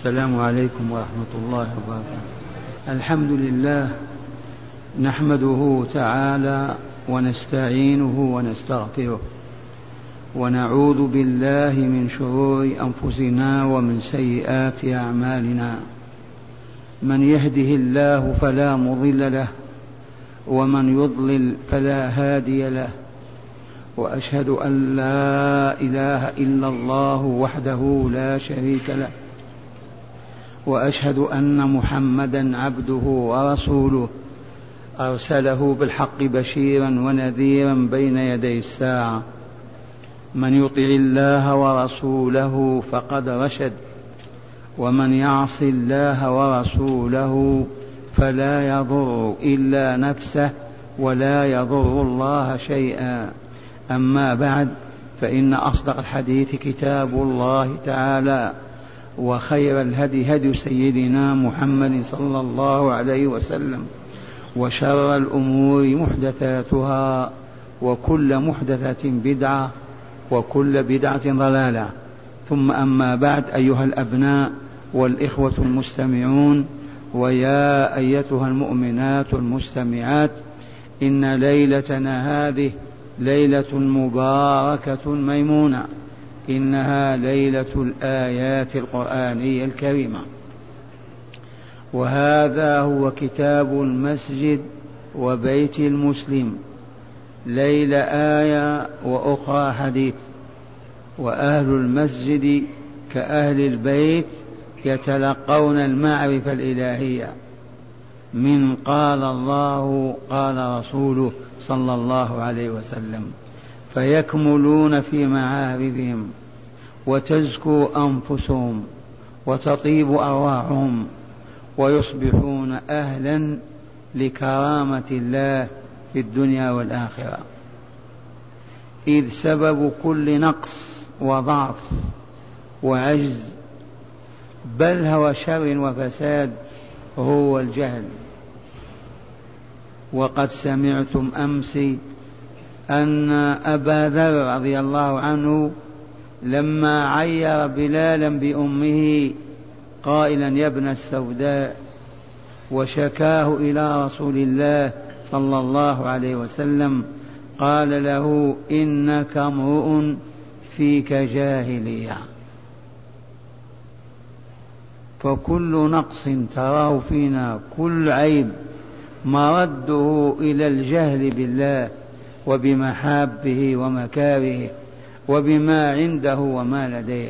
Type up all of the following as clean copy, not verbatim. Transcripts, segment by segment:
السلام عليكم ورحمة الله وبركاته. الحمد لله نحمده تعالى ونستعينه ونستغفره ونعوذ بالله من شرور أنفسنا ومن سيئات أعمالنا. من يهده الله فلا مضل له ومن يضلل فلا هادي له، وأشهد أن لا إله إلا الله وحده لا شريك له، وأشهد أن محمدا عبده ورسوله أرسله بالحق بشيرا ونذيرا بين يدي الساعة. من يطع الله ورسوله فقد رشد، ومن يعص الله ورسوله فلا يضر إلا نفسه ولا يضر الله شيئا. أما بعد، فإن أصدق الحديث كتاب الله تعالى، وخير الهدي هدي سيدنا محمد صلى الله عليه وسلم، وشر الأمور محدثاتها، وكل محدثة بدعة، وكل بدعة ضلالة. ثم أما بعد، أيها الأبناء والإخوة المستمعون، ويا أيتها المؤمنات المستمعات، إن ليلتنا هذه ليلة مباركة ميمونة، إنها ليلة الآيات القرآنية الكريمة، وهذا هو كتاب المسجد وبيت المسلم، ليلة آية وأخرى حديث. وأهل المسجد كأهل البيت يتلقون المعرفة الإلهية من قال الله قال رسوله صلى الله عليه وسلم، فيكملون في معارفهم، وتزكو أنفسهم، وتطيب أرواحهم، ويصبحون أهلا لكرامة الله في الدنيا والآخرة. إذ سبب كل نقص وضعف وعجز بل هو شر وفساد هو الجهل. وقد سمعتم أمس أن أبا ذر رضي الله عنه لما عير بلالا بأمه قائلا يا ابن السوداء، وشكاه إلى رسول الله صلى الله عليه وسلم، قال له إنك امرؤ فيك جاهلية. فكل نقص تراه فينا، كل عيب، مرده إلى الجهل بالله وبمحابه ومكاره وبما عنده وما لديه.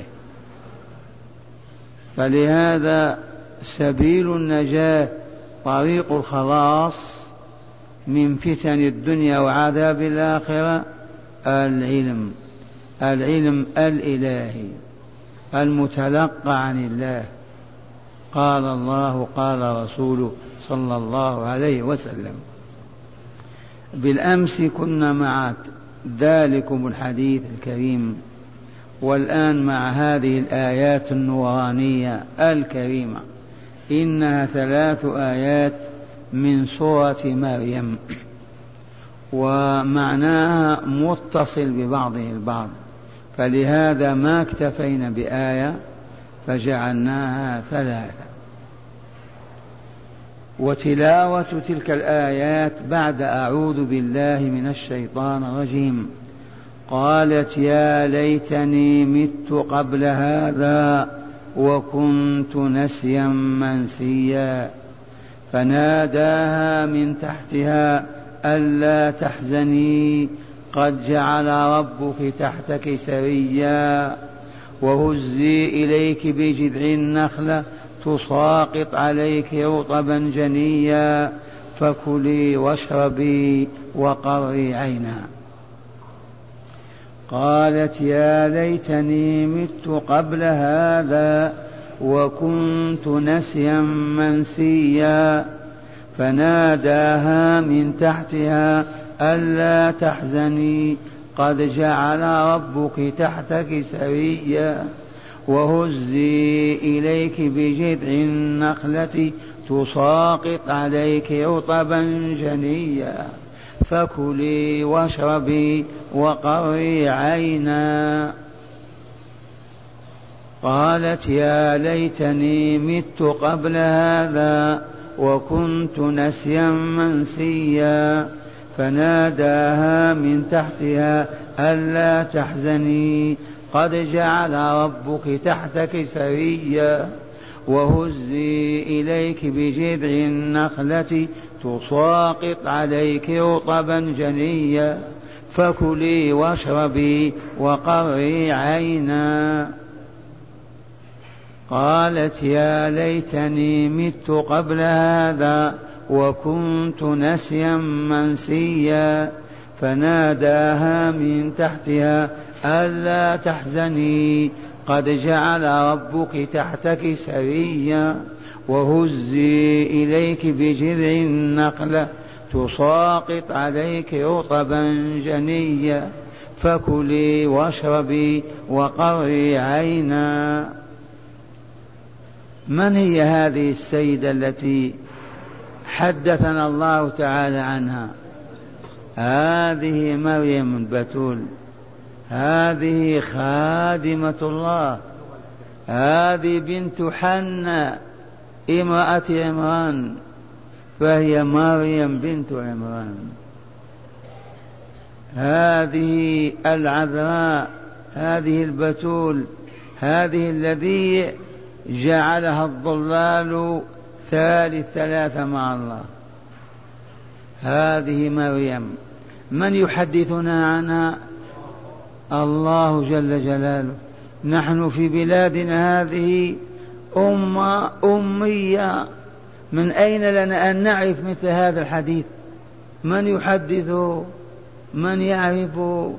فلهذا سبيل النجاة، طريق الخلاص من فتن الدنيا وعذاب الآخرة العلم الإلهي المتلقى عن الله، قال الله قال رسوله صلى الله عليه وسلم. بالأمس كنا مع ذلكم الحديث الكريم، والآن مع هذه الآيات النورانية الكريمة. إنها 3 آيات من سورة مريم، ومعناها متصل ببعضه البعض، فلهذا ما اكتفينا بآية فجعلناها 3. وتلاوة تلك الآيات بعد أعوذ بالله من الشيطان الرجيم. قالت يا ليتني مت قبل هذا وكنت نسيا منسيا، فناداها من تحتها ألا تحزني قد جعل ربك تحتك سريا، وهزي إليك بجذع النخلة تساقط عليك رطبا جنيا، فكلي واشربي وقري عينا. قالت يا ليتني مت قبل هذا وكنت نسيا منسيا، فناداها من تحتها ألا تحزني قد جعل ربك تحتك سريا، وهزي إليك بجذع النخلة تساقط عليك رطبا جنيا، فكلي واشربي وقري عينا. قالت يا ليتني مت قبل هذا وكنت نسيا منسيا فناداها من تحتها ألا تحزني قد جعل ربك تحتك سريا وهزي إليك بجذع النخلة تساقط عليك رطبا جنيا فكلي واشربي وقري عينا. قالت يا ليتني مت قبل هذا وكنت نسيا منسيا فناداها من تحتها ألا تحزني قد جعل ربك تحتك سريا وهزي إليك بجذع النخلة تساقط عليك رطبا جنيا فكلي واشربي وقري عينا. من هي هذه السيدة التي حدثنا الله تعالى عنها؟ هذه مريم البتول، هذه خادمة الله، هذه بنت حنة امرأة عمران، فهي مريم بنت عمران. هذه العذراء، هذه البتول، هذه الذي جعلها الضلال ثلاثة مع الله، هذه مريم. من يحدثنا عنها؟ الله جل جلاله. نحن في بلادنا هذه أمة أمية، من أين لنا أن نعرف مثل هذا الحديث؟ من يحدثه؟ من يعرفه؟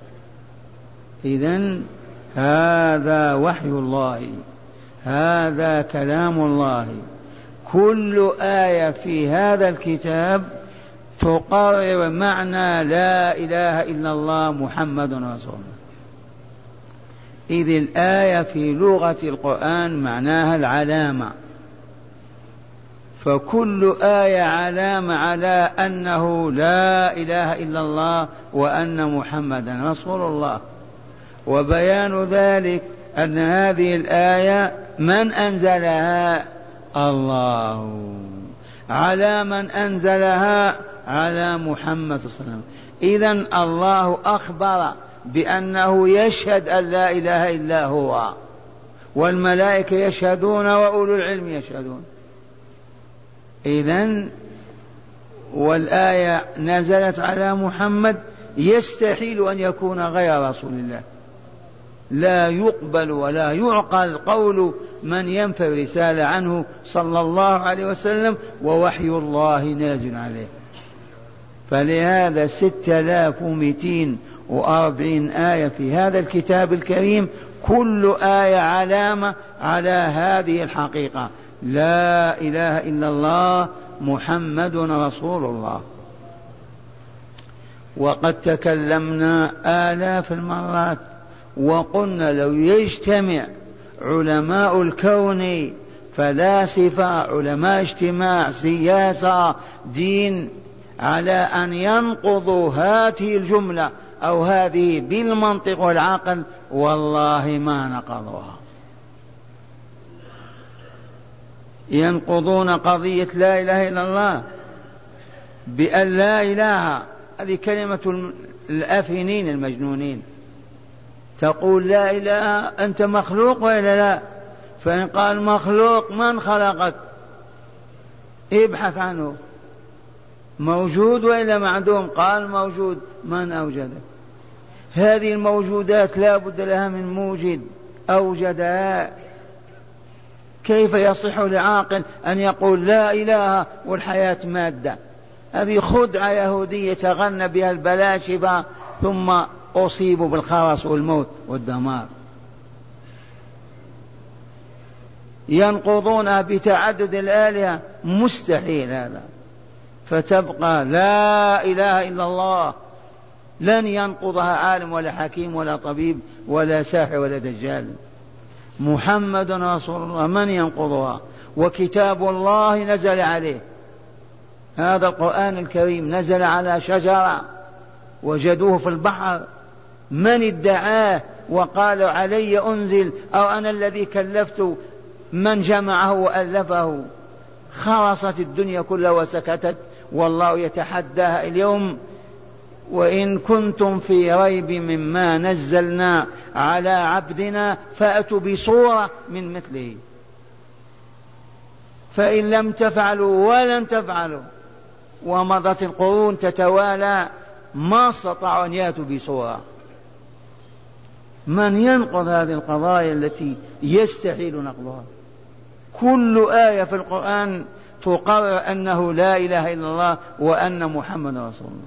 إذن هذا وحي الله، هذا كلام الله. كل آية في هذا الكتاب تقرر معنى لا إله إلا الله محمد رسول الله. إذ الآية في لغة القرآن معناها العلامة، فكل آية علامة على أنه لا إله إلا الله وأن محمدا رسول الله. وبيان ذلك أن هذه الآية من أنزلها؟ الله. على من أنزلها؟ على محمد صلى الله عليه وسلم. إذن الله أخبر بأنه يشهد أن لا إله إلا هو، والملائكة يشهدون وأولو العلم يشهدون. إذن والآية نزلت على محمد، يستحيل أن يكون غير رسول الله. لا يقبل ولا يعقل قول من ينفي الرسالة عنه صلى الله عليه وسلم ووحي الله نازل عليه. فلهذا 6240 آية في هذا الكتاب الكريم، كل آية علامة على هذه الحقيقة: لا إله إلا الله محمد رسول الله. وقد تكلمنا آلاف المرات وقلنا لو يجتمع علماء الكون، فلاسفة، علماء اجتماع، سياسة، دين، على أن ينقضوا هذه الجملة أو هذه بالمنطق والعقل، والله ما نقضوها. ينقضون قضية لا إله إلا الله بأن لا إله، هذه كلمة الأفنين المجنونين. تقول لا إله، أنت مخلوق وإلا لا؟ فإن قال مخلوق، من خلقك؟ ابحث عنه، موجود وإلا معدوم؟ قال موجود، من أوجده؟ هذه الموجودات لا بد لها من موجد أوجدها. كيف يصح لعاقل أن يقول لا إله والحياة مادة؟ هذه خدعة يهودية تغنى بها البلاشفة، ثم أصيبوا بالخرس والموت والدمار. ينقضونها بتعدد الآلهة، مستحيل هذا. فتبقى لا إله إلا الله، لن ينقضها عالم ولا حكيم ولا طبيب ولا ساحر ولا دجال. محمد رسول الله، من ينقضها؟ وكتاب الله نزل عليه، هذا القرآن الكريم نزل على شجرة وجدوه في البحر، من ادعاه وقالوا علي أنزل أو أنا الذي كلفت من جمعه وألفه، خرصت الدنيا كلها وسكتت، والله يتحداها اليوم: وإن كنتم في ريب مما نزلنا على عبدنا فأتوا بصورة من مثله، فإن لم تفعلوا ولن تفعلوا، ومضت القرون تتوالى ما استطاعوا أن يأتوا بصورة. من ينقض هذه القضايا التي يستحيل نقضها؟ كل آية في القرآن تقرر أنه لا إله إلا الله وأن محمد رسول الله.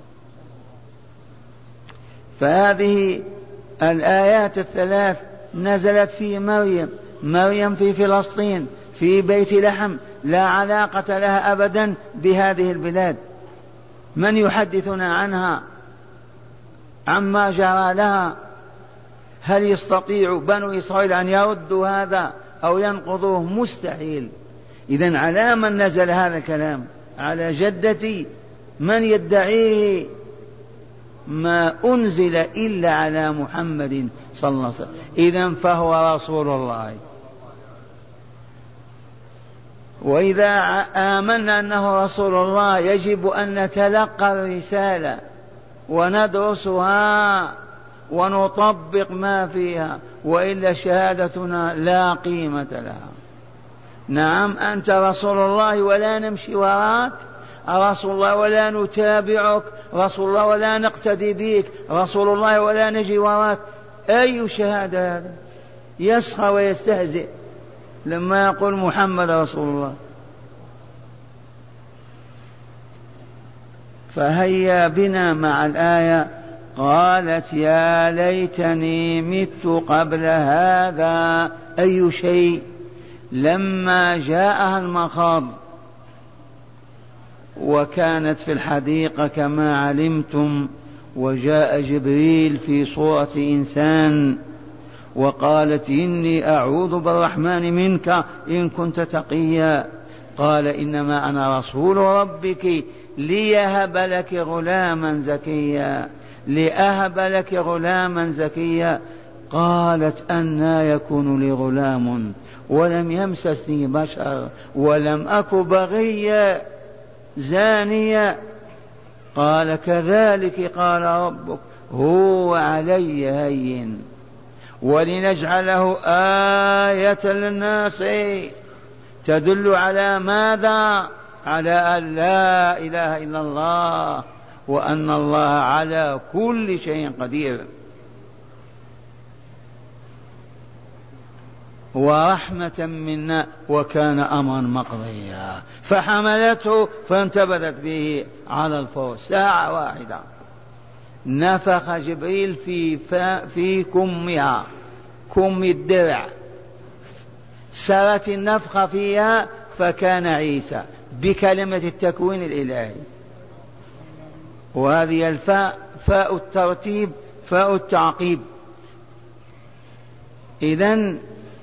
فهذه الآيات الثلاث نزلت في مريم في فلسطين في بيت لحم، لا علاقة لها أبدا بهذه البلاد. من يحدثنا عنها عما جرى لها؟ هل يستطيع بنو إسرائيل أن يردوا هذا أو ينقضوه؟ مستحيل. إذن على من نزل هذا الكلام؟ على جدتي. من يدعيه؟ ما أنزل إلا على محمد صلى الله عليه وسلم. إذن فهو رسول الله. وإذا آمنا أنه رسول الله يجب أن نتلقى الرسالة وندرسها ونطبق ما فيها، وإلا شهادتنا لا قيمة لها. نعم أنت رسول الله ولا نمشي وراك، رسول الله ولا نتابعك، رسول الله ولا نقتدي بك، رسول الله ولا نجي وراك. أي شهادة هذا؟ يسخر ويستهزئ لما يقول محمد رسول الله. فهيا بنا مع الآية: قالت يا ليتني مت قبل هذا. أي شيء؟ لما جاءها المخاض وكانت في الحديقة كما علمتم، وجاء جبريل في صورة إنسان وقالت إني أعوذ بالرحمن منك إن كنت تقيا. قال إنما أنا رسول ربك ليهب لك غلاما زكيا، لأهب لك غلاما زكيا. قالت أنى يكون لي غلام ولم يمسسني بشر ولم أك بغيا زانيا. قال كذلك قال ربك هو علي هين ولنجعله آية للناس تدل على ماذا؟ على أن لا إله إلا الله وأن الله على كل شيء قدير. ورحمة منا وكان أمرا مقضيا. فحملته فانتبذت به على الفور ساعة واحدة. نفخ جبريل في كمها، كم الدرع، سرت النفخ فيها فكان عيسى بكلمة التكوين الإلهي. وهذه الفاء فاء الترتيب فاء التعقيب. إذن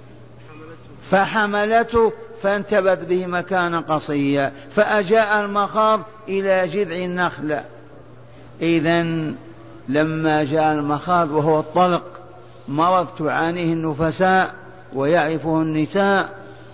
فحملته فانتبذ به مكانا قصيا فأجاء المخاض إلى جذع النخلة. إذن لما جاء المخاض وهو الطلق، مرض تعانيه النفساء ويعرفه النساء،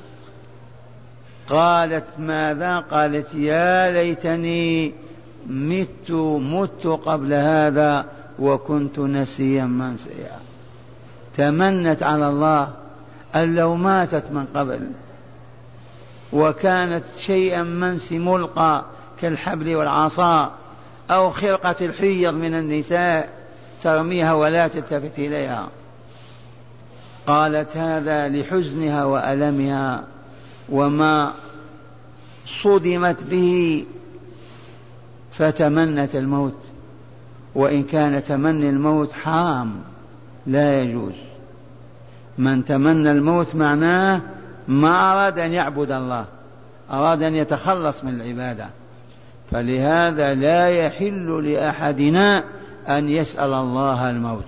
قالت ماذا؟ قالت يا ليتني مت قبل هذا وكنت نسيا منسيا. تمنت على الله أن لو ماتت من قبل وكانت شيئا منسي ملقى كالحبل والعصا أو خرقة الحيض من النساء ترميها ولا تلتفت إليها. قالت هذا لحزنها وألمها وما صدمت به، فتمنت الموت. وإن كان تمني الموت حرام لا يجوز. من تمنى الموت معناه ما أراد أن يعبد الله، أراد أن يتخلص من العبادة. فلهذا لا يحل لأحدنا أن يسأل الله الموت.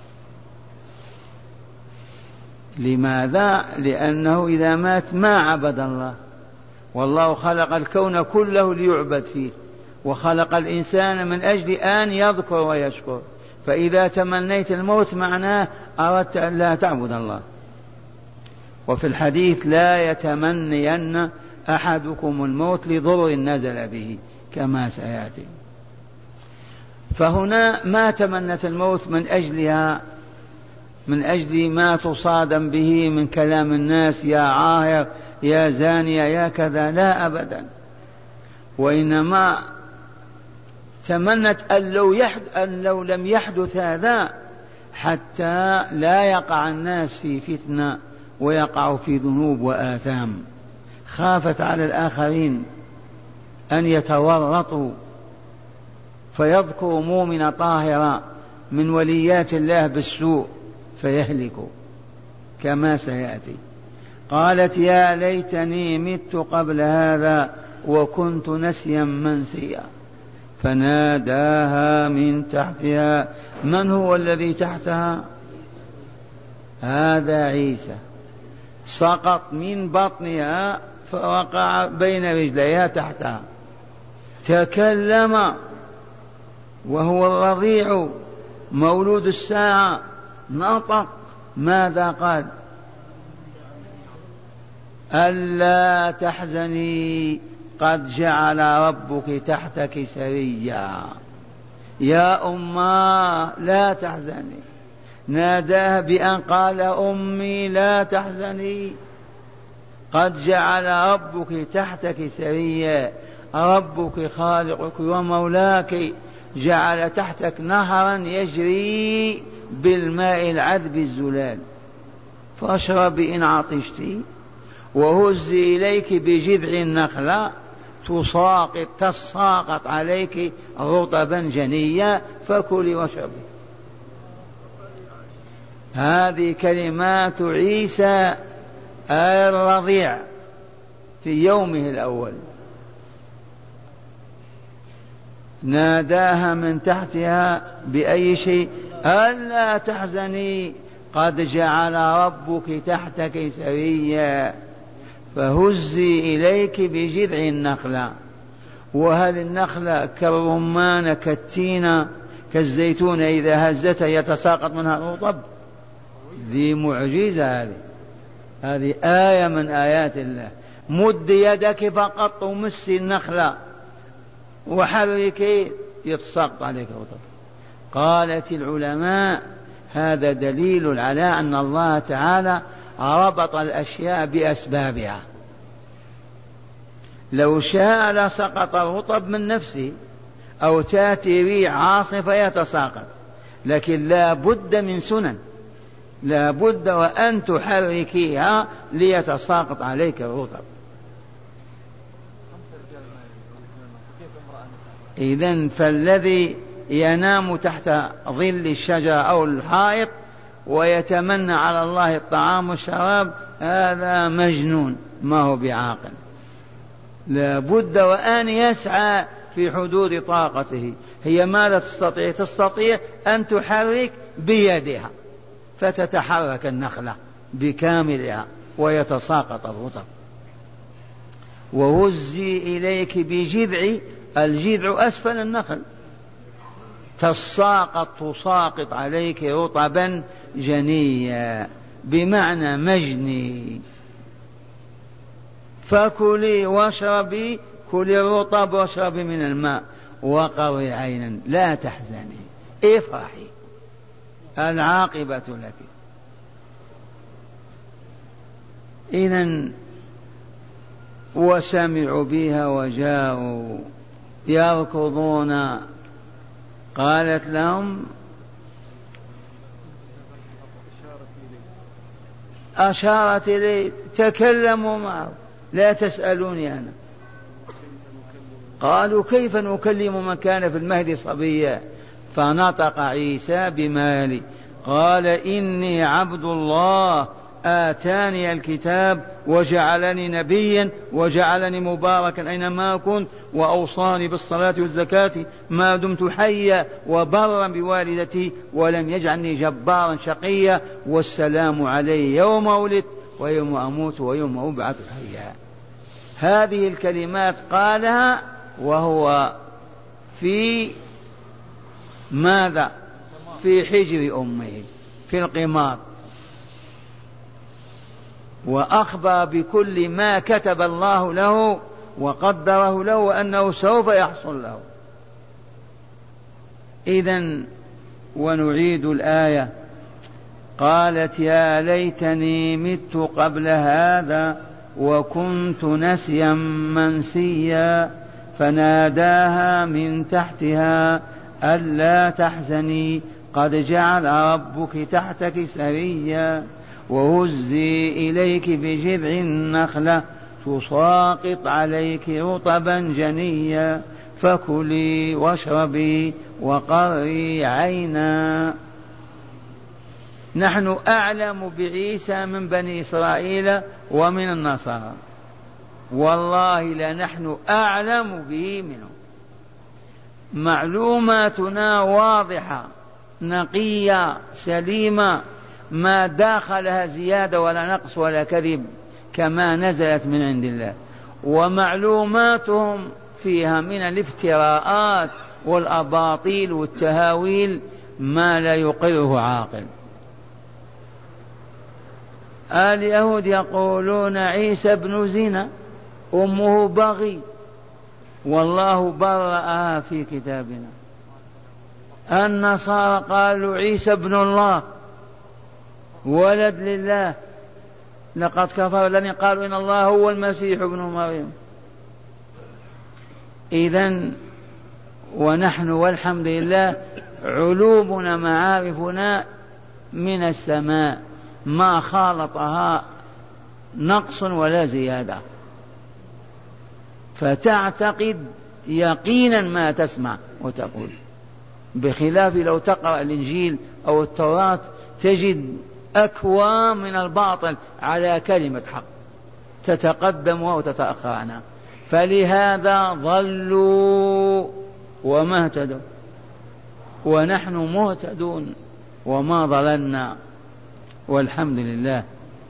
لماذا؟ لأنه إذا مات ما عبد الله، والله خلق الكون كله ليعبد فيه، وخلق الإنسان من أجل أن يذكر ويشكر. فإذا تمنيت الموت معناه أردت أن لا تعبد الله. وفي الحديث لا يتمنين أحدكم الموت لضر نزل به كما سيأتي. فهنا ما تمنت الموت من أجلها، من أجل ما تصادم به من كلام الناس، يا عاهر يا زانية يا كذا، لا أبدا، وإنما تمنت أن لو لم يحدث هذا حتى لا يقع الناس في فتنة ويقع في ذنوب وآثام. خافت على الآخرين أن يتورطوا فيذكروا مؤمن طاهرا من وليات الله بالسوء فيهلكوا كما سيأتي. قالت يا ليتني مت قبل هذا وكنت نسيا منسيا. فناداها من تحتها. من هو الذي تحتها؟ هذا عيسى، سقط من بطنها فوقع بين رجليها تحتها، تكلم وهو الرضيع مولود الساعة، نطق. ماذا قال؟ ألا تحزني قد جعل ربك تحتك سريا. يا أماه لا تحزني. ناداها بأن قال أمي لا تحزني قد جعل ربك تحتك سريا. ربك خالقك ومولاك جعل تحتك نهرا يجري بالماء العذب الزلال، فاشربي إن عطشت، وهزي إليك بجذع النخلة تساقط عليك رطبا جنيا فكلي واشربي. هذه كلمات عيسى الرضيع في يومه الأول. ناداها من تحتها بأي شيء؟ ألا تحزني قد جعل ربك تحتك سريا فهزي إليك بجذع النخلة. وهل النخلة كالرمان كالتين كالزيتون إذا هزته يتساقط منها الرطب؟ ذي معجزة. هذه آية من آيات الله. مد يدك فقط ومسي النخلة وحركي يتساقط عليك الرطب. قالت العلماء هذا دليل على أن الله تعالى ربط الأشياء بأسبابها. لو شاء لسقط الرطب من نفسه أو تأتي ريح عاصفة يتساقط، لكن لا بد من سنن، لا بد وأن تحركيها ليتساقط عليك الرطب. إذن فالذي ينام تحت ظل الشجرة أو الحائط ويتمنى على الله الطعام والشراب هذا مجنون، ما هو بعاقل. لا بد وأن يسعى في حدود طاقته. هي ماذا تستطيع؟ تستطيع أن تحرك بيدها فتتحرك النخلة بكاملها ويتساقط الرطب. وهزي إليك بجذع، الجذع أسفل النخل، تساقط عليك رطبا جنيا بمعنى مجني. فكلي واشربي، كلي الرطب واشربي من الماء وقري عينا لا تحزني افرحي العاقبة لك. إذن وسمعوا بها وجاءوا يركضون. قالت لهم أشارت إليه تكلموا معه لا تسألوني أنا. قالوا كيف نكلم من كان في المهد صبيا؟ فنطق عيسى بمالي قال إني عبد الله آتاني الكتاب وجعلني نبيا وجعلني مباركا أينما كنت وأوصاني بالصلاة والزكاة ما دمت حيا وبرا بوالدتي ولم يجعلني جبارا شقيا والسلام علي يوم ولدت ويوم أموت ويوم أبعث حيا. هذه الكلمات قالها وهو في ماذا؟ في حجر أمه في القمار، وأخبر بكل ما كتب الله له وقدره له وأنه سوف يحصل له. إذن ونعيد الآية: قالت يا ليتني مت قبل هذا وكنت نسيا منسيا، فناداها من تحتها ألا تحزني قد جعل ربك تحتك سريا، وهزي إليك بجذع النخلة تساقط عليك رطبا جنيا، فكلي واشربي وقري عينا. نحن أعلم بعيسى من بني إسرائيل ومن النصارى، والله لنحن أعلم به منه. معلوماتنا واضحة نقية سليمة، ما داخلها زيادة ولا نقص ولا كذب، كما نزلت من عند الله. ومعلوماتهم فيها من الافتراءات والأباطيل والتهاويل ما لا يقره عاقل. اليهود يقولون عيسى ابن زنا، أمه بغي، والله برأها في كتابنا. النصارى قالوا عيسى ابن الله، ولد لله، لقد كفر الذين قالوا إن الله هو المسيح ابن مريم. إذن ونحن والحمد لله علومنا معارفنا من السماء، ما خالطها نقص ولا زيادة، فتعتقد يقينا ما تسمع وتقول، بخلاف لو تقرأ الإنجيل أو التوراة تجد أكوام من الباطل على كلمة حق تتقدم وتتأخر عنها. فلهذا ضلوا وما اهتدوا، ونحن مهتدون وما ضللنا والحمد لله.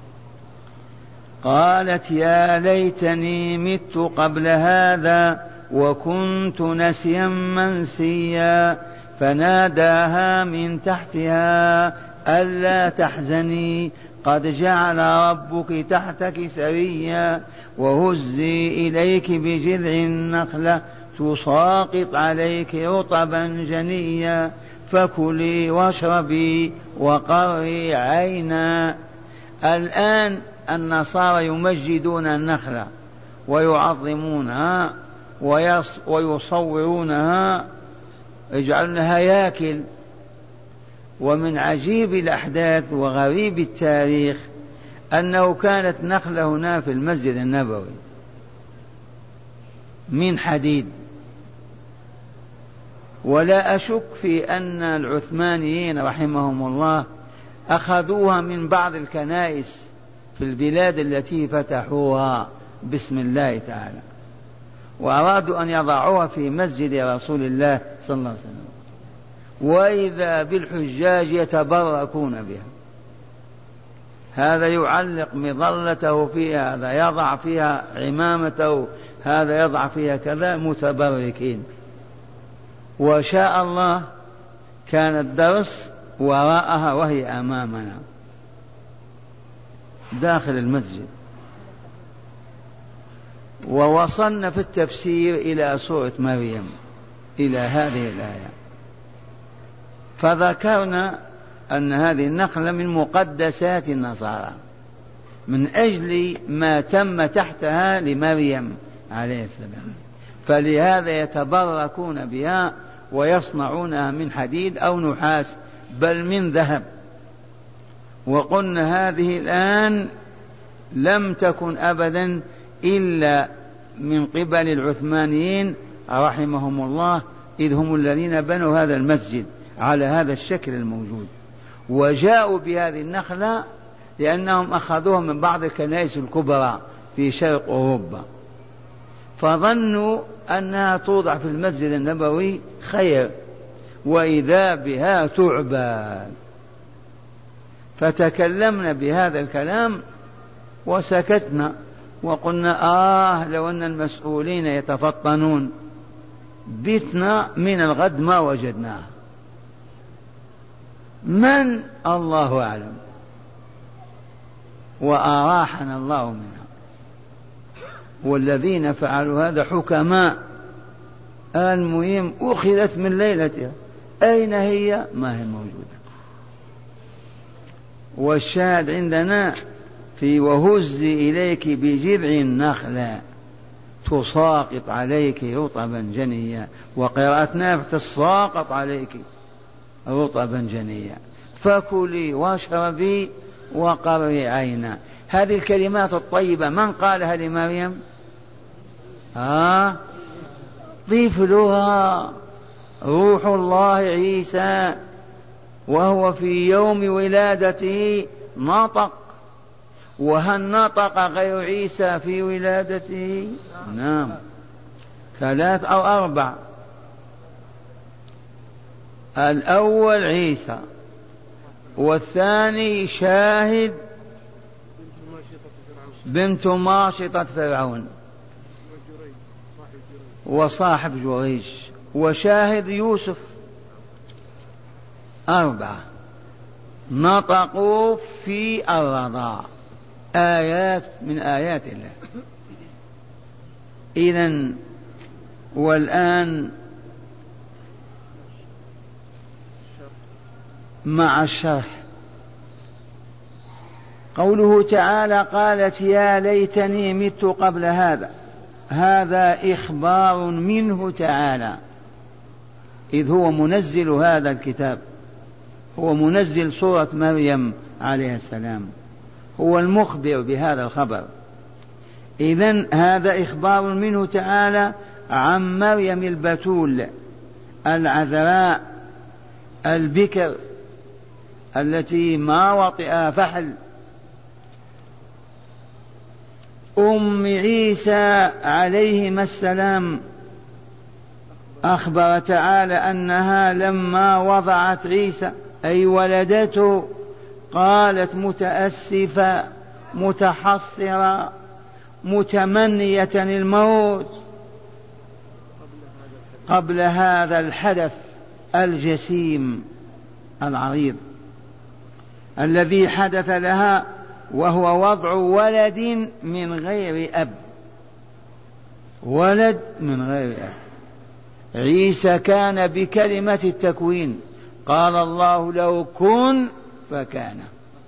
قالت يا ليتني مت قبل هذا وكنت نسيا منسيا، فناداها من تحتها ألا تحزني قد جعل ربك تحتك سريا، وهزي إليك بجذع النخلة تساقط عليك رطبا جنيا، فكلي واشربي وقري عينا. الآن النصارى يمجدون النخلة ويعظمونها ويصورونها، يجعلونها ياكل. ومن عجيب الأحداث وغريب التاريخ أنه كانت نخلة هنا في المسجد النبوي من حديد، ولا أشك في أن العثمانيين رحمهم الله أخذوها من بعض الكنائس في البلاد التي فتحوها بسم الله تعالى، وأرادوا أن يضعوها في مسجد رسول الله صلى الله عليه وسلم، وإذا بالحجاج يتبركون بها. هذا يعلق مظلته فيها، هذا يضع فيها عمامته، هذا يضع فيها كذا، متبركين. وشاء الله كان الدرس وراءها وهي أمامنا داخل المسجد. ووصلنا في التفسير إلى سورة مريم، إلى هذه الآية، فذكرنا أن هذه النخلة من مقدسات النصارى من أجل ما تم تحتها لمريم عليه السلام، فلهذا يتبركون بها ويصنعونها من حديد أو نحاس بل من ذهب. وقلنا هذه الآن لم تكن أبدا إلا من قبل العثمانيين رحمهم الله، إذ هم الذين بنوا هذا المسجد على هذا الشكل الموجود، وجاءوا بهذه النخلة لأنهم أخذوها من بعض الكنائس الكبرى في شرق أوروبا، فظنوا أنها توضع في المسجد النبوي خير، وإذا بها تعباد. فتكلمنا بهذا الكلام وسكتنا وقلنا لو أن المسؤولين يتفطنون، بتنا من الغد ما وجدناه. من؟ الله أعلم، وأراحنا الله منها. والذين فعلوا هذا حكماء. المهم أخذت من ليلتها، أين هي؟ ما هي موجودة. والشاهد عندنا في وهزي إليك بجذع النخلة تساقط عليك رطبا جنيا، وقراءتنا تساقط عليك رطبا جنيا، فكلي واشربي وقري عينا. هذه الكلمات الطيبة من قالها لمريم؟ طفلها روح الله عيسى، وهو في يوم ولادته نطق. وهل نطق غير عيسى في ولادته؟ نعم، 3 أو 4. الأول عيسى، والثاني شاهد بنت ماشطة فرعون وصاحب جريج، وشاهد يوسف. 4 نطقوا في الرضاع، آيات من آيات الله. إذن والآن مع الشرح. قوله تعالى: قالت يا ليتني مت قبل هذا. هذا إخبار منه تعالى، إذ هو منزل هذا الكتاب، هو منزل سورة مريم عليه السلام، هو المخبر بهذا الخبر. إذن هذا إخبار منه تعالى عن مريم البتول العذراء البكر التي ما وطئ فحل، أم عيسى عليهما السلام. أخبر تعالى أنها لما وضعت عيسى أي ولدته قالت متأسفة متحسرة متمنية الموت قبل هذا الحدث الجسيم العريض الذي حدث لها، وهو وضع ولد من غير أب. ولد من غير أب. عيسى كان بكلمة التكوين، قال الله له كن فكان.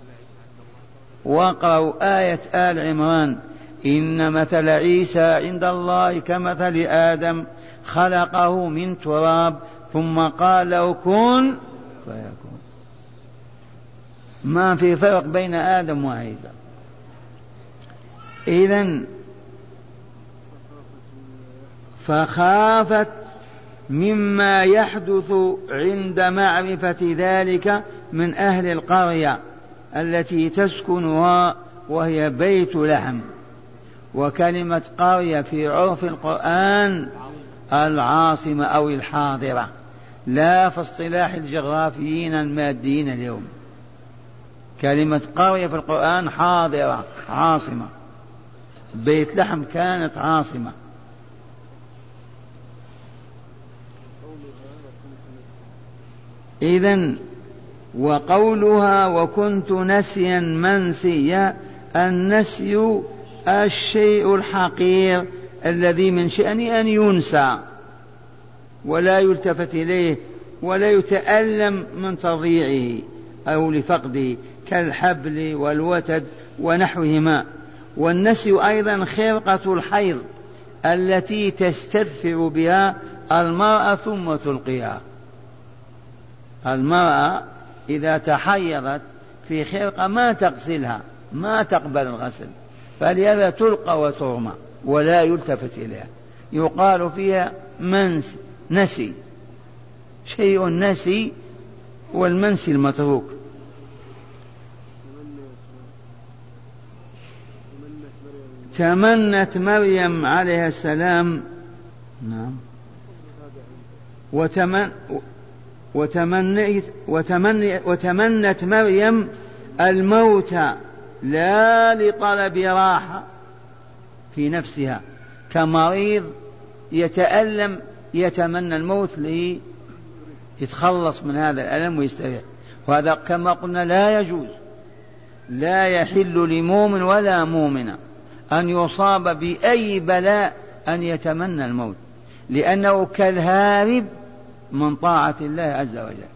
واقرأوا آية آل عمران: إن مثل عيسى عند الله كمثل آدم خلقه من تراب ثم قال له كن فيكون. ما في فرق بين آدم وعيسى. إذن فخافت مما يحدث عند معرفة ذلك من أهل القرية التي تسكنها، وهي بيت لحم. وكلمة قرية في عرف القرآن العاصمة أو الحاضرة، لا في اصطلاح الجغرافيين الماديين اليوم. كلمة قرية في القرآن حاضرة عاصمة. بيت لحم كانت عاصمة. إذن وقولها وكنت نسيا منسيا، النسي الشيء الحقير الذي من شأنه أن ينسى ولا يلتفت إليه ولا يتألم من تضييعه أو لفقده، كالحبل والوتد ونحوهما. والنسي أيضا خرقة الحيض التي تستدفئ بها المرأة ثم تلقيها. المرأة إذا تحيضت في خرقة ما تغسلها، ما تقبل الغسل، فلهذا تلقى وترمى ولا يلتفت إليها. يقال فيها نسي، شيء نسي، والمنسي المتروك. تمنت مريم عليه السلام، نعم، وتمنت مريم الموت لا لطلب راحة في نفسها، كمريض يتألم يتمنى الموت ليتخلص من هذا الألم ويستريح، وهذا كما قلنا لا يجوز، لا يحل لمؤمن ولا مؤمنة أن يصاب بأي بلاء أن يتمنى الموت، لأنه كالهارب من طاعة الله عز وجل.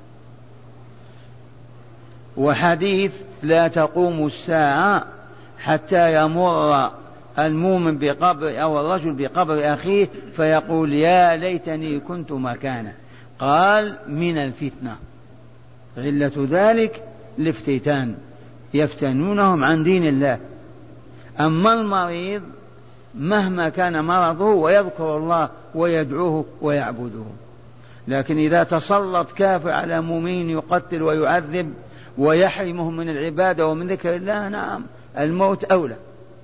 وحديث لا تقوم الساعة حتى يمر المؤمن بقبر أو الرجل بقبر أخيه فيقول يا ليتني كنت مكانه. قال من الفتنة، علة ذلك الافتتان، يفتنونهم عن دين الله. أما المريض مهما كان مرضه ويذكر الله ويدعوه ويعبده، لكن إذا تسلط كافر على مؤمن يقتل ويعذب ويحرمهم من العبادة ومن ذكر الله، نعم الموت أولى.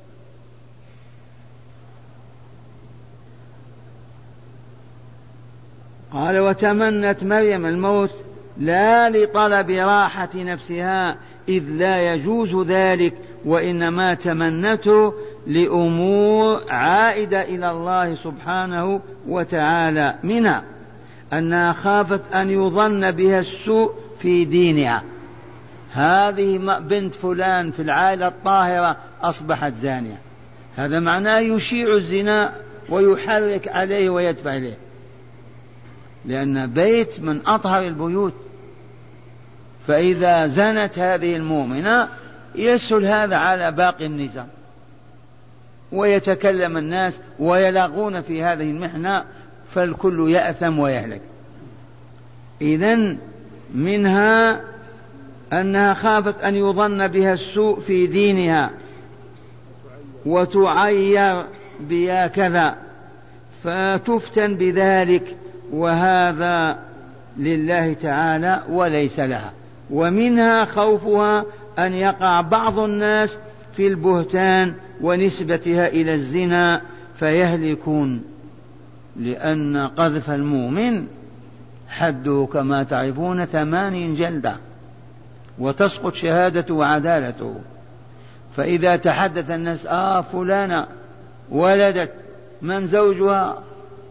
قال وتمنت مريم الموت لا لطلب راحة نفسها إذ لا يجوز ذلك، وإنما تمنته لأمور عائدة إلى الله سبحانه وتعالى، منها أنها خافت أن يظن بها السوء في دينها. هذه بنت فلان في العائلة الطاهرة أصبحت زانية، هذا معناه يشيع الزنا ويحرك عليه ويدفع إليه، لأن بيت من أطهر البيوت. فإذا زنت هذه المؤمنة يسهل هذا على باقي النساء، ويتكلم الناس ويلغون في هذه المحنة، فالكل يأثم ويهلك. إذن منها أنها خافت أن يظن بها السوء في دينها وتعير بها كذا فتفتن بذلك، وهذا لله تعالى وليس لها. ومنها خوفها أن يقع بعض الناس في البهتان ونسبتها إلى الزنا فيهلكون، لأن قذف المؤمن حده كما تعرفون 8 جلدة، وتسقط شهادته وعدالته. فإذا تحدث الناس فلانة ولدت، من زوجها،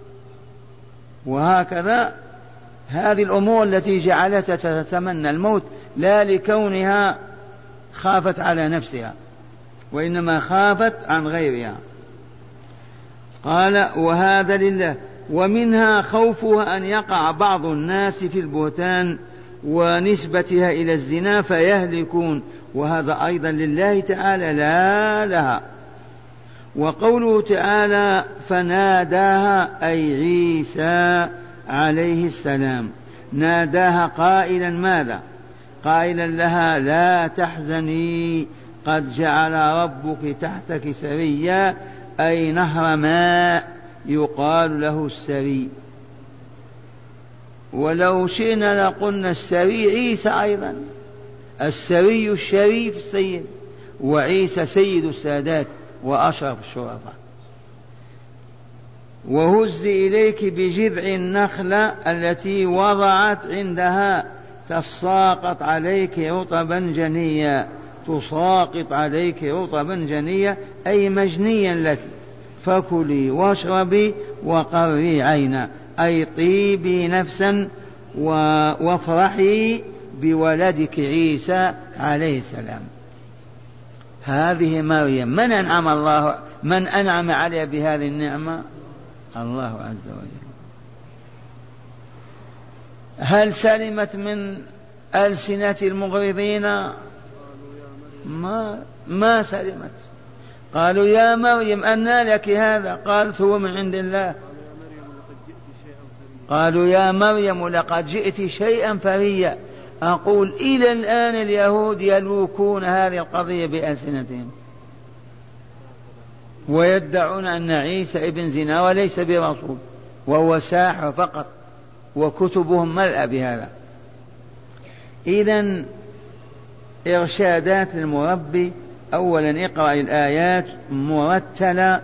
وهكذا، هذه الأمور التي جعلتها تتمنى الموت لا لكونها خافت على نفسها، وإنما خافت عن غيرها. قال وهذا لله. ومنها خوفها أن يقع بعض الناس في البهتان ونسبتها إلى الزنا فيهلكون، وهذا أيضا لله تعالى لا لها. وقوله تعالى فناداها أي عيسى عليه السلام، ناداها قائلا ماذا؟ قائلا لها لا تحزني قد جعل ربك تحتك سريا، أي نهر ماء يقال له السري. ولو شئنا لقلنا السري عيسى أيضا، السري الشريف السيد، وعيسى سيد السادات وأشرف الشرفاء. وهز إليك بجذع النخلة التي وضعت عندها تساقط عليك رطبا جنيا، تساقط عليك رطبا جنيا أي مجنيا لك، فكلي واشربي وقري عينا، أي طيبي نفسا وافرحي بولدك عيسى عليه السلام. هذه مريم من أنعم عليها بهذه النعمة؟ الله عز وجل. هل سلمت من ألسنة المغرضين؟ ما سلمت. قالوا يا مريم أنى لك هذا؟ قالت هو من عند الله. قالوا يا مريم لقد جئت شيئا فريا. أقول إلى الآن اليهود يلوكون هذه القضية بألسنتهم ويدعون أن عيسى ابن زنا وليس برسول، وهو ساحر فقط، وكتبهم ملأ بهذا. إذن إرشادات المربي: أولا اقرأ الآيات مرتلة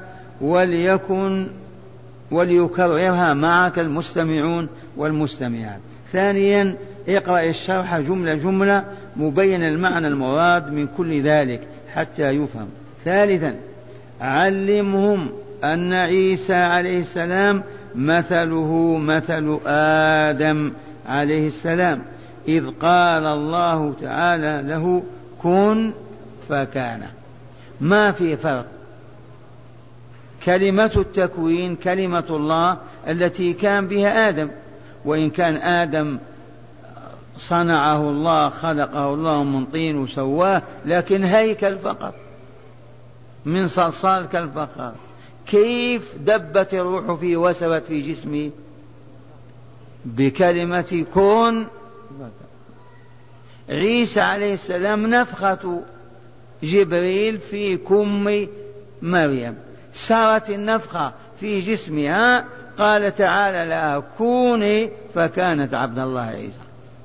وليكررها معك المستمعون والمستمعات. ثانيا اقرأ الشرح جملة جملة مبين المعنى المراد من كل ذلك حتى يفهم. ثالثا علمهم أن عيسى عليه السلام مثله مثل آدم عليه السلام، إذ قال الله تعالى له كن فكان. ما في فرق. كلمة التكوين كلمة الله التي كان بها آدم، وإن كان آدم صنعه الله خلقه الله من طين وسواه، لكن هيكل فقط من صلصال كالفخار. كيف دبت الروح فيه وسبت في جسمه؟ بكلمة كن. عيسى عليه السلام نفخة جبريل في كم مريم، سارت النفخة في جسمها، قال تعالى لها كوني فكانت عبد الله عيسى.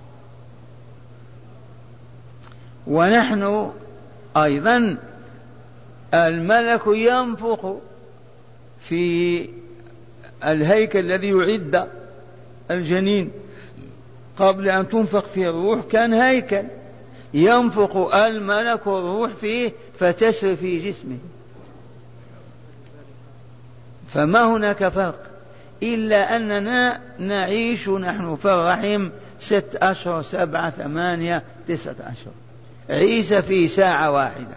ونحن أيضا الملك ينفخ في الهيكل الذي يعد الجنين قبل أن تنفخ فيه الروح، كان هيكل ينفخ الملك الروح فيه فتسري في جسمه. فما هناك فرق إلا أننا نعيش نحن في الرحم 6 أشهر 7 8 9 أشهر، عيسى في ساعة واحدة.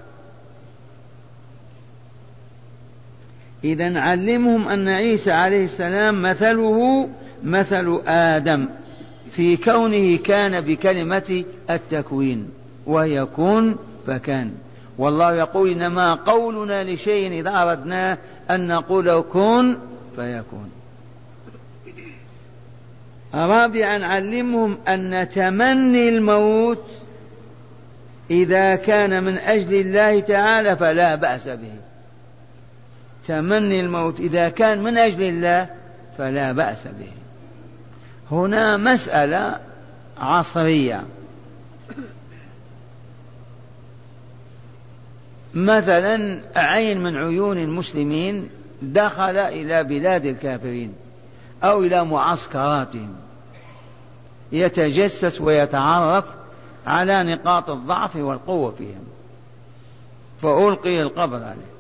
إذن علمهم أن عيسى عليه السلام مثله مثل آدم في كونه كان بكلمة التكوين وهي كن فكان. والله يقول إنما قولنا لشيء إذا أردنا أن نقول كن فيكون. رابعا علمهم أن تمني الموت إذا كان من أجل الله تعالى فلا بأس به. تمني الموت إذا كان من أجل الله فلا بأس به. هنا مسألة عصرية، مثلا عين من عيون المسلمين دخل إلى بلاد الكافرين أو إلى معسكراتهم يتجسس ويتعرف على نقاط الضعف والقوة فيهم، فألقي القبض عليه.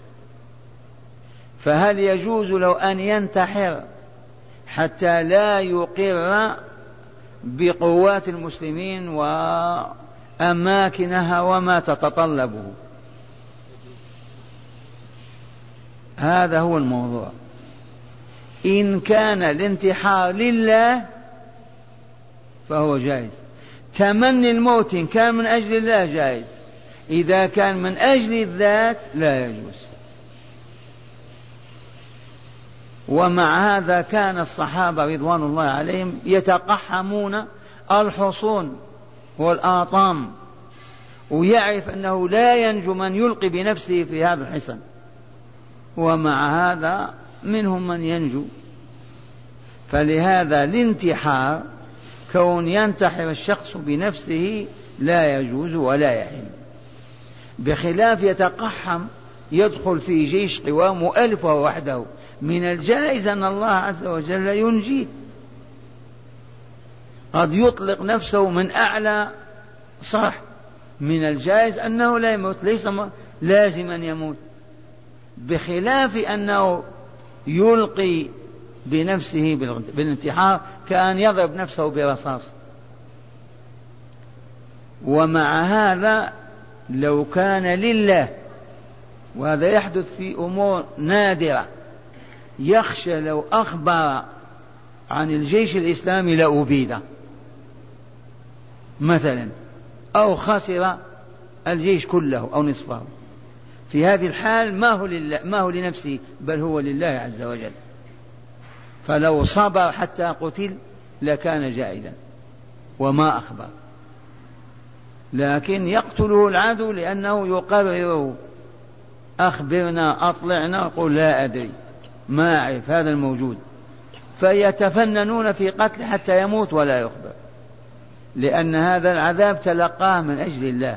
فهل يجوز له أن ينتحر حتى لا يقر بقوات المسلمين وأماكنها وما تتطلبه؟ هذا هو الموضوع. إن كان الانتحار لله فهو جائز، تمني الموت إن كان من أجل الله جائز، إذا كان من أجل الذات لا يجوز. ومع هذا كان الصحابة رضوان الله عليهم يتقحمون الحصون والآطام، ويعرف أنه لا ينجو من يلقي بنفسه في هذا الحصن، ومع هذا منهم من ينجو. فلهذا الانتحار كون ينتحر الشخص بنفسه لا يجوز ولا يحل، بخلاف يتقحم يدخل في جيش قوام وألفه وحده، من الجائز أن الله عز وجل ينجيه، قد يطلق نفسه من أعلى صح، من الجائز أنه لا يموت، ليس لازم أن يموت، بخلاف أنه يلقي بنفسه بالانتحار كأن يضرب نفسه برصاص. ومع هذا لو كان لله، وهذا يحدث في أمور نادرة، يخشى لو أخبر عن الجيش الإسلامي لأبيد مثلا، أو خسر الجيش كله أو نصفه، في هذه الحال ما هو لنفسه بل هو لله عز وجل، فلو صبر حتى قتل لكان جائزا وما أخبر. لكن يقتله العدو لأنه يقرره، أخبرنا أطلعنا، يقول لا أدري ما أعرف، هذا الموجود، فيتفننون في قتل حتى يموت ولا يخبر، لأن هذا العذاب تلقاه من أجل الله.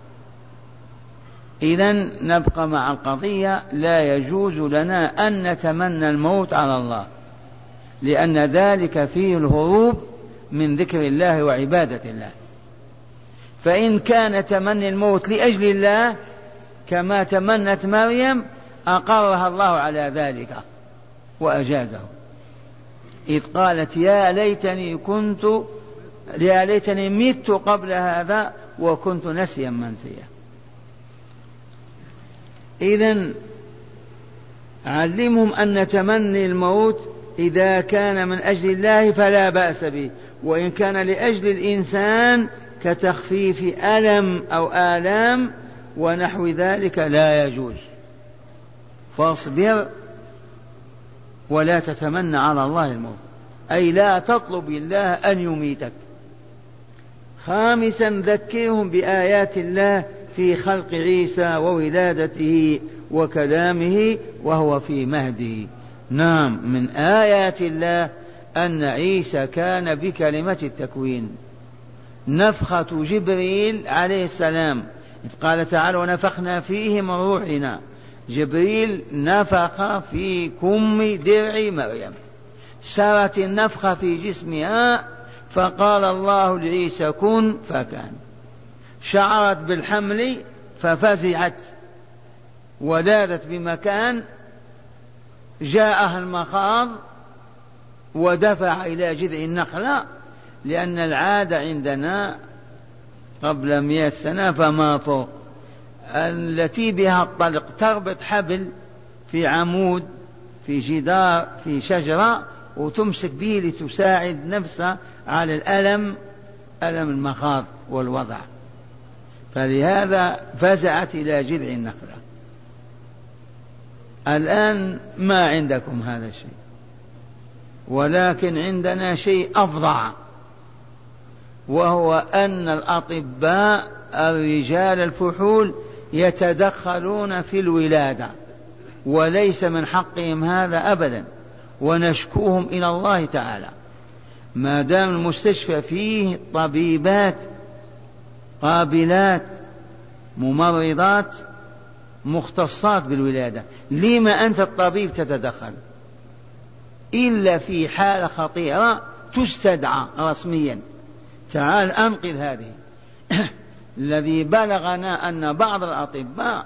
إذن نبقى مع القضية، لا يجوز لنا أن نتمنى الموت على الله، لأن ذلك فيه الهروب من ذكر الله وعبادة الله. فإن كان تمني الموت لأجل الله كما تمنت مريم أقرها الله على ذلك وأجازه، إذ قالت يا ليتني كنت يا ليتني مت قبل هذا وكنت نسيا منسيا. إذن علمهم أن تمني الموت إذا كان من أجل الله فلا بأس به، وإن كان لأجل الإنسان كتخفيف ألم أو آلام ونحو ذلك لا يجوز. فاصبر ولا تتمنى على الله الموت، أي لا تطلب الله أن يميتك. خامسا ذكرهم بآيات الله في خلق عيسى وولادته وكلامه وهو في مهده. نعم، من آيات الله أن عيسى كان بكلمة التكوين، نفخة جبريل عليه السلام إذ قال تعالى ونفخنا فيه من روحنا، جبريل نفخ في كم درع مريم، سرت النفخة في جسمها فقال الله لعيسى كن فكان، شعرت بالحمل ففزعت ولادت بمكان، جاءها المخاض ودفع إلى جذع النخلة، لأن العادة عندنا قبل 100 سنة فما فوق التي بها الطلق تربط حبل في عمود في جدار في شجرة وتمسك به لتساعد نفسها على ألم المخاض والوضع، فلهذا فزعت إلى جذع النخلة. الآن ما عندكم هذا الشيء، ولكن عندنا شيء أفظع، وهو أن الأطباء الرجال الفحول يتدخلون في الولادة، وليس من حقهم هذا أبدا، ونشكوهم إلى الله تعالى. ما دام المستشفى فيه طبيبات قابلات ممرضات مختصات بالولادة، لما أنت الطبيب تتدخل؟ إلا في حالة خطيرة تستدعى رسميا، تعال أنقذ هذه. الذي بلغنا أن بعض الأطباء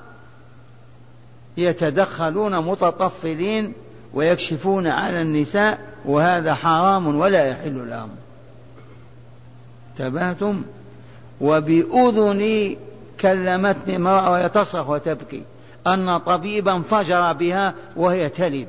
يتدخلون متطفلين ويكشفون على النساء، وهذا حرام ولا يحل لهم. انتبهتم؟ وبأذني كلمتني امرأة وهي تصرخ وتبكي أن طبيبا فجر بها وهي تلد،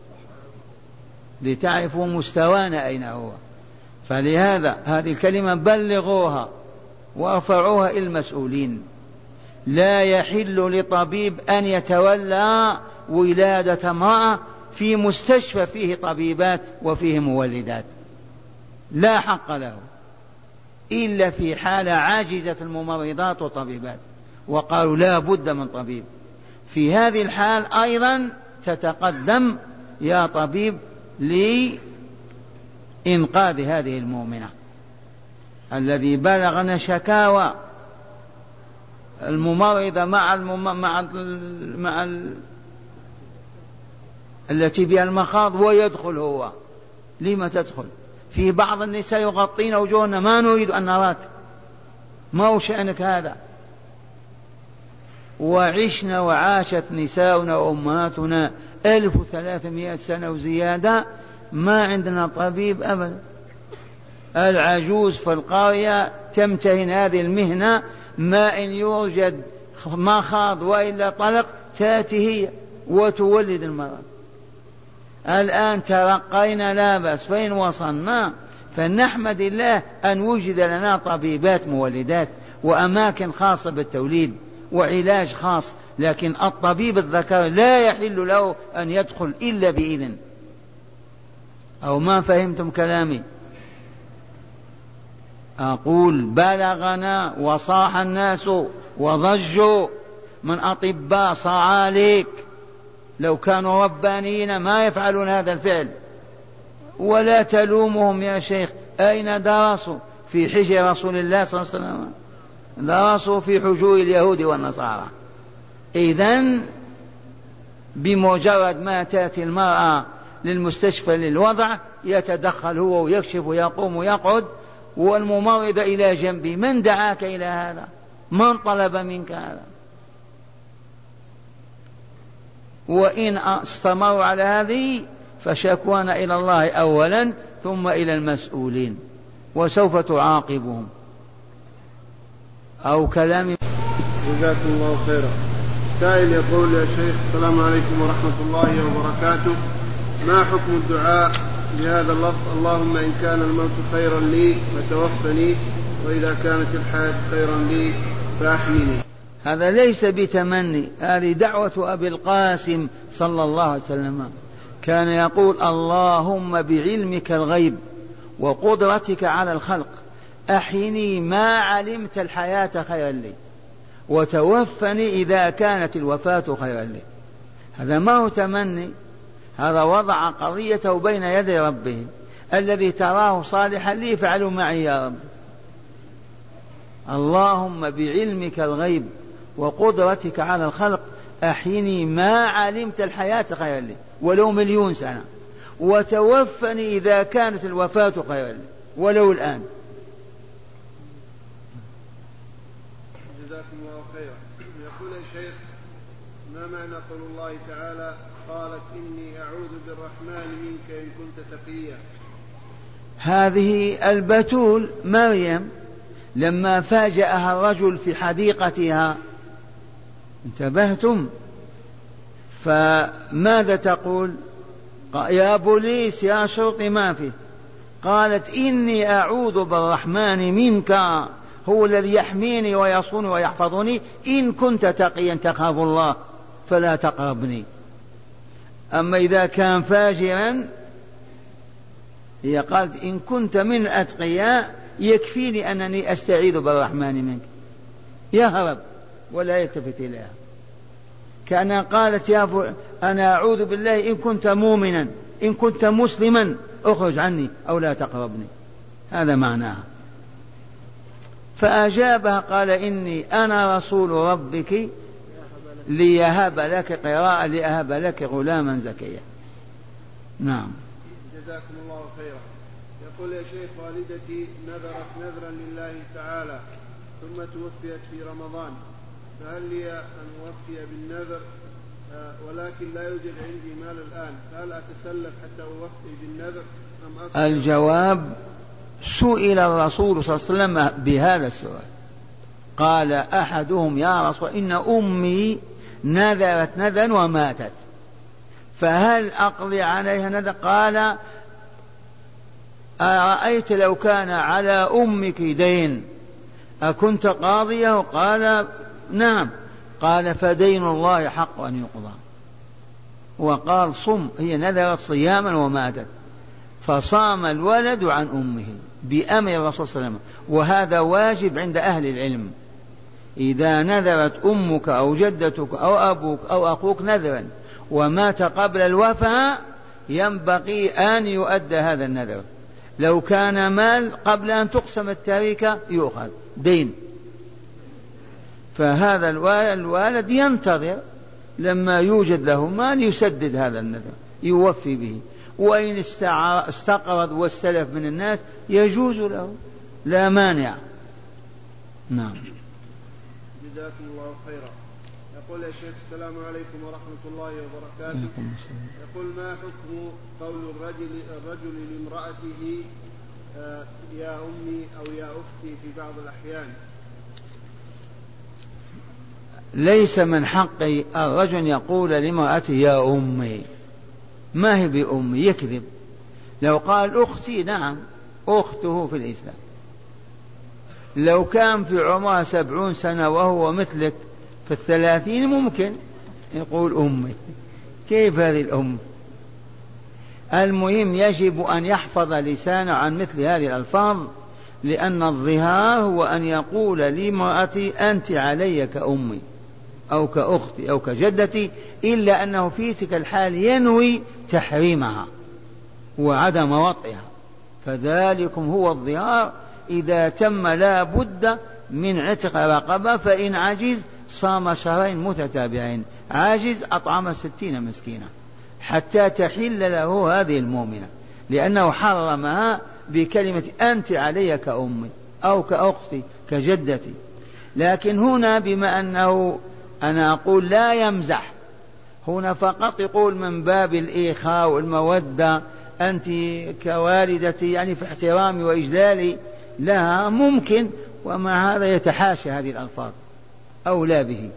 لتعرفوا مستوانا أين هو. فلهذا هذه الكلمة بلغوها وارفعوها إلى المسؤولين. لا يحل لطبيب أن يتولى ولادة امرأة في مستشفى فيه طبيبات وفيه مولدات، لا حق له إلا في حالة عاجزة الممرضات والطبيبات، وقالوا لا بد من طبيب. في هذه الحال أيضا تتقدم يا طبيب لإنقاذ هذه المؤمنة. الذي بلغنا شكاوى الممرضة مع التي بها المخاض ويدخل هو. لما تدخل؟ في بعض النساء يغطين وجوهن، ما نريد أن نراك، ما هو شأنك هذا. وعشنا وعاشت نساؤنا وأمهاتنا 1300 سنة وزيادة ما عندنا طبيب أبدا. العجوز في القرية تمتهن هذه المهنة، ما إن يوجد مخاض وإلا طلق تأتي هي وتولد المرأة. الآن ترقينا لا بأس، فإن وصلنا فنحمد الله أن وجد لنا طبيبات مولدات وأماكن خاصة بالتوليد وعلاج خاص، لكن الطبيب الذكر لا يحل له أن يدخل إلا بإذن. أو ما فهمتم كلامي؟ أقول بلغنا وصاح الناس وضجوا من أطباء صعاليك، لو كانوا ربانيين ما يفعلون هذا الفعل. ولا تلومهم يا شيخ، أين درسوا؟ في حجر رسول الله صلى الله عليه وسلم، درسوا في حجور اليهود والنصارى. إذن بمجرد ما تأتي المرأة للمستشفى للوضع يتدخل هو ويكشف ويقوم ويقعد، والممرض إلى جنبي. من دعاك إلى هذا؟ من طلب منك هذا؟ وإن استمروا على هذه فشكوانا إلى الله أولا ثم إلى المسؤولين. وسوف تعاقبهم. أو كلام. جزاكم الله خيرا. سائل يقول: يا شيخ السلام عليكم ورحمة الله وبركاته، ما حكم الدعاء بهذا اللفظ: اللهم إن كان الموت خيرا لي فتوفني، وإذا كانت الحياة خيرا لي فأحيني؟ هذا ليس بتمني، هذه دعوة أبي القاسم صلى الله عليه وسلم، كان يقول: اللهم بعلمك الغيب وقدرتك على الخلق أحيني ما علمت الحياة خيرا لي، وتوفني إذا كانت الوفاة خيرا لي. هذا ما هو تمني، هذا وضع قضيته بين يدي ربه: الذي تراه صالحا لي فعلوا معي يا رب. اللهم بعلمك الغيب وقدرتك على الخلق أحيني ما علمت الحياة خيرا لي ولو 1,000,000 سنة، وتوفني إذا كانت الوفاة خيرا لي ولو الآن. جزاكم الله خيرا. يقول: يا شيخ، ما معنى قول الله تعالى: قالت إني أعوذ بالرحمن منك إن كنت تقيا؟ هذه البتول مريم لما فاجأها الرجل في حديقتها، انتبهتم؟ فماذا تقول؟ يا بوليس يا شرطي ما فيه. قالت: إني أعوذ بالرحمن منك، هو الذي يحميني ويصوني ويحفظني، إن كنت تقيا تخاف الله فلا تقربني. أما إذا كان فاجرا، هي قالت: إن كنت من أتقياء يكفيني أنني أستعيذ بالرحمن منك، يهرب ولا يلتفت إليها. كأن قالت: أنا أعوذ بالله إن كنت مؤمنا، إن كنت مسلما اخرج عني أو لا تقربني. هذا معناها. فأجابها قال: إني أنا رسول ربك ليهب لك قراءة لأهب لك غلاما زكيا. نعم. جزاكم الله خيرا. يقول: يا شيخ، والدتي نذرت نذرا لله تعالى ثم توفيت في رمضان، فهل لي أن أوفي بالنذر ولكن لا يوجد عندي مال الآن، فهل أتسلف حتى أوفي بالنذر أم أصبر؟ الجواب: سئل الرسول صلى الله عليه وسلم بهذا السؤال، قال أحدهم: يا رسول إن أمي نذرت نذرا وماتت، فهل أقضي عليها نذر؟ قال: أرأيت لو كان على أمك دين أكنت قاضيه؟ قال: نعم. قال: فدين الله حق أن يقضى. وقال: صم. هي نذرت صياما وماتت، فصام الولد عن أمه بأمر الرسول صلى الله عليه وسلم، وهذا واجب عند أهل العلم. إذا نذرت أمك أو جدتك أو أبوك أو أخوك نذرا ومات قبل الوفاة، ينبغي أن يؤدى هذا النذر. لو كان مال قبل أن تقسم التركة يؤخذ دين، فهذا الوالد ينتظر لما يوجد له مال يسدد هذا النذر، يوفي به. وإن استقرض واستلف من الناس يجوز له، لا مانع. نعم. جزاكم الله خيرا. يقول: يا شيخ السلام عليكم ورحمة الله وبركاته. يقول: ما حكم قول الرجل لامرأته يا أمي أو يا أختي في بعض الأحيان؟ ليس من حق الرجل يقول لامرأته يا أمي، ما هي بأمي، يكذب. لو قال أختي، نعم أخته في الإسلام. لو كان في عمرها 70 سنة وهو مثلك في 30 ممكن يقول أمي. كيف هذه الأم؟ المهم يجب أن يحفظ لسانه عن مثل هذه الألفاظ، لأن الظهار هو أن يقول لامرأتي أنت علي كأمي أو كأختي أو كجدتي، إلا أنه في تلك الحال ينوي تحريمها وعدم وطئها، فذلكم هو الظهار. إذا تم لا بد من عتق رقبة، فإن عجز صام شهرين متتابعين، عاجز أطعم 60 مسكينة حتى تحل له هذه المؤمنة، لأنه حرمها بكلمة أنت علي كأمي أو كأختي كجدتي. لكن هنا بما أنه أنا أقول لا يمزح، هنا فقط يقول من باب الإخاء والمودة أنت كوالدتي يعني في احترامي وإجلالي لها ممكن، ومع هذا يتحاشى هذه الألفاظ أولى به.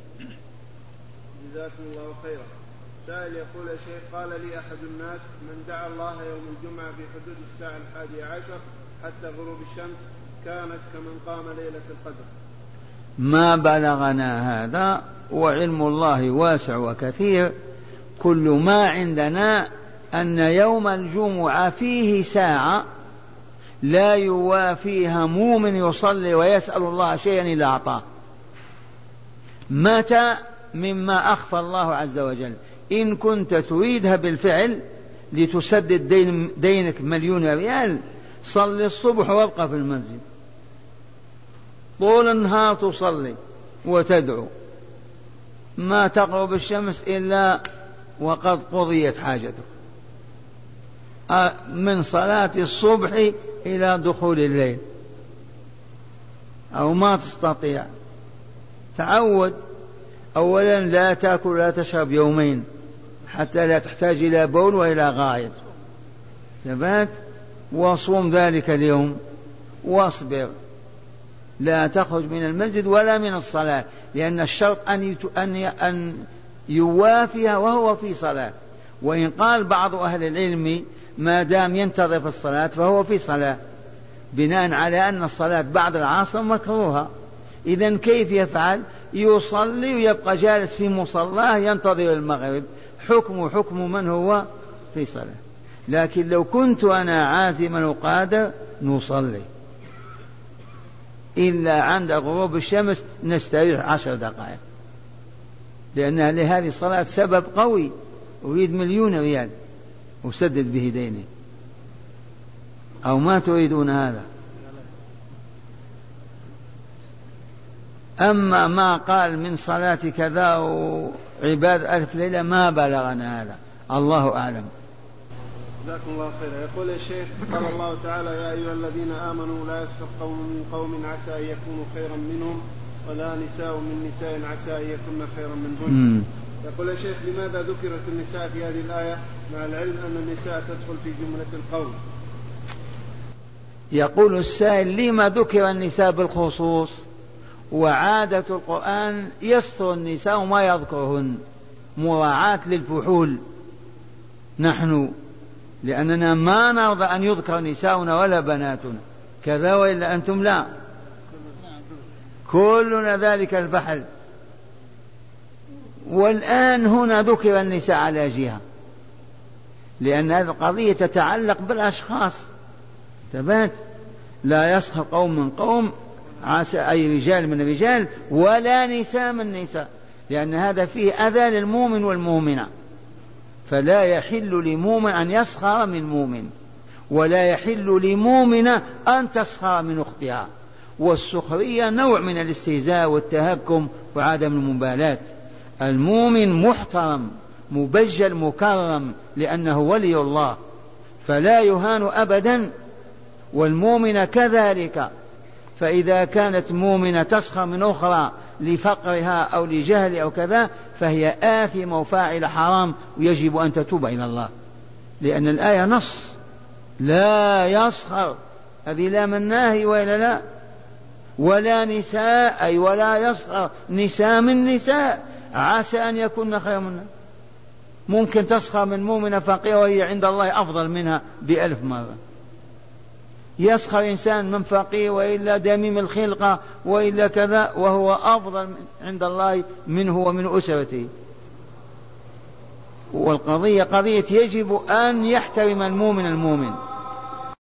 جزاكم الله خيرا. سائل يقول: يا شيخ، قال لي أحد الناس: من دعا الله يوم الجمعة في حدود الساعة 11 حتى غروب الشمس كانت كمن قام ليلة القدر. ما بلغنا هذا، وعلم الله واسع وكثير. كل ما عندنا أن يوم الجمعة فيه ساعة لا يوافيها مؤمن يصلي ويسأل الله شيئا إلا أعطاه. متى؟ مما أخفى الله عز وجل. إن كنت تريدها بالفعل لتسدد دينك 1,000,000 ريال، صل الصبح وابقى في المسجد طول النهار تصلي وتدعو، ما تقرب الشمس إلا وقد قضيت حاجتك، من صلاة الصبح إلى دخول الليل. أو ما تستطيع، تعود. أولا لا تأكل ولا تشرب يومين حتى لا تحتاج إلى بول وإلى غائط، ثبات. وصوم ذلك اليوم واصبر، لا تخرج من المسجد ولا من الصلاة، لأن الشرط أن يوافيها وهو في صلاة. وإن قال بعض أهل العلم ما دام ينتظر في الصلاة فهو في صلاة، بناء على أن الصلاة بعد العصر مكروهة. إذن كيف يفعل؟ يصلي ويبقى جالس في مصلاه ينتظر المغرب، حكم من هو في صلاة. لكن لو كنت أنا عازما وقادر نصلي، إلا عند غروب الشمس نستريح 10 دقائق، لأن لهذه الصلاة سبب قوي، أريد 1,000,000 ريال وسدد به ديني. أو ما تريدون هذا؟ أما ما قال من صلاة كذا وعباد 1000 ليلة ما بلغنا هذا، الله أعلم. جزاكم الله خيرا. يقول يا شيخ: قال الله تعالى: يا أيها الذين آمنوا لا يسخر قوم من قوم عسى أن يكونوا خيرا منهم ولا نساء من نساء عسى أن يكون خيرا منهن. يقول يا شيخ: لماذا ذكرت النساء في هذه الآية مع العلم أن النساء تدخل في جملة القول؟ يقول السائل: لما ذكر النساء بالخصوص؟ وعادة القرآن يستر النساء وما يذكرهن مراعاة للفحول نحن، لأننا ما نرضى أن يذكر نساؤنا ولا بناتنا كذا، وإلا أنتم لا، كلنا ذلك الفحل. والآن هنا ذكر النساء على جهة، لأن هذه القضية تتعلق بالأشخاص، ثبات. لا يسخر قوم من قوم عسى أي رجال من رجال ولا نساء من نساء، لأن هذا فيه أذى للمؤمن والمؤمنة، فلا يحل لمؤمن أن يسخر من مؤمن، ولا يحل لمؤمنة أن تسخر من أختها. والسخرية نوع من الاستهزاء والتهكم وعدم المبالاة. المؤمن محترم مبجل مكرم لأنه ولي الله، فلا يهان أبدا، والمؤمن كذلك. فإذا كانت مؤمنة تسخر من أخرى لفقرها أو لجهل أو كذا فهي آثمة وفاعل حرام، ويجب أن تتوب إلى الله، لأن الآية نص لا يسخر، هذه لا من ناهي وإلا لا. ولا نساء أي ولا يسخر نساء من نساء عسى أن يكون خيرا منها. ممكن تسخر من مؤمنة فقيرة وهي عند الله أفضل منها ب1000 مرة. يسخر إنسان من فقير وإلا دميم الخلقة وإلا كذا وهو أفضل عند الله منه ومن أسرته. والقضية قضية يجب أن يحترم المؤمن